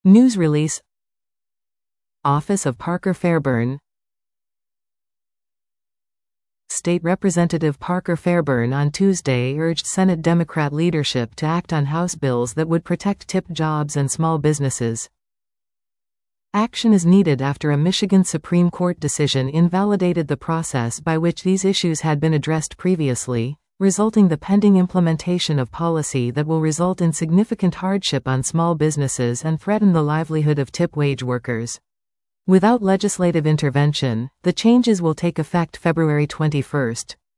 News release. Office of Parker Fairburn. State Representative Parker Fairburn on Tuesday urged Senate Democrat leadership to act on House bills that would protect tip jobs and small businesses. Action is needed after a Michigan Supreme Court decision invalidated the process by which these issues had been addressed previously, resulting the pending implementation of policy that will result in significant hardship on small businesses and threaten the livelihood of tip wage workers. Without legislative intervention, the changes will take effect February 21.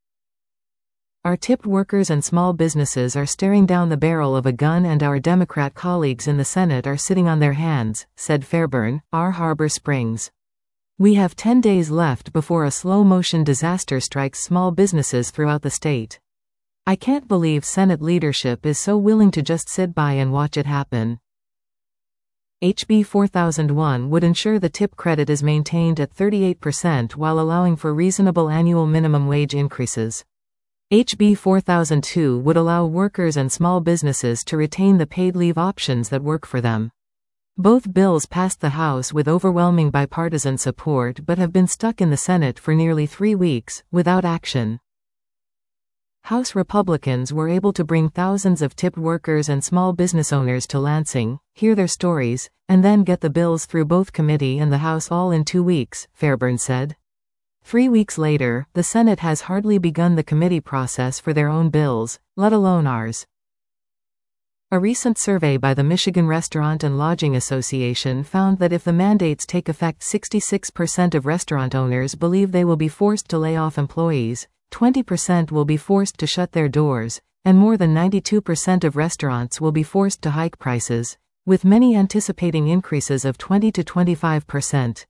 Our tipped workers and small businesses are staring down the barrel of a gun, and our Democrat colleagues in the Senate are sitting on their hands, said Fairburn, R. Harbor Springs. We have 10 days left before a slow-motion disaster strikes small businesses throughout the state. I can't believe Senate leadership is so willing to just sit by and watch it happen. HB 4001 would ensure the tip credit is maintained at 38% while allowing for reasonable annual minimum wage increases. HB 4002 would allow workers and small businesses to retain the paid leave options that work for them. Both bills passed the House with overwhelming bipartisan support but have been stuck in the Senate for nearly 3 weeks, without action. House Republicans were able to bring thousands of tipped workers and small business owners to Lansing, hear their stories, and then get the bills through both committee and the House all in 2 weeks, Fairburn said. 3 weeks later, the Senate has hardly begun the committee process for their own bills, let alone ours. A recent survey by the Michigan Restaurant and Lodging Association found that if the mandates take effect, 66% of restaurant owners believe they will be forced to lay off employees, 20% will be forced to shut their doors, and more than 92% of restaurants will be forced to hike prices, with many anticipating increases of 20 to 25%.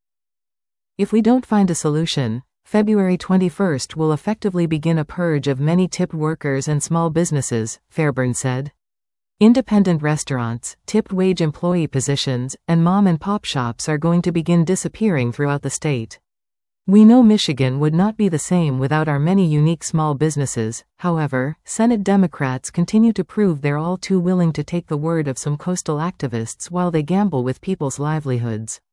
If we don't find a solution, February 21 will effectively begin a purge of many tipped workers and small businesses, Fairburn said. Independent restaurants, tipped wage employee positions, and mom-and-pop shops are going to begin disappearing throughout the state. We know Michigan would not be the same without our many unique small businesses. However, Senate Democrats continue to prove they're all too willing to take the word of some coastal activists while they gamble with people's livelihoods.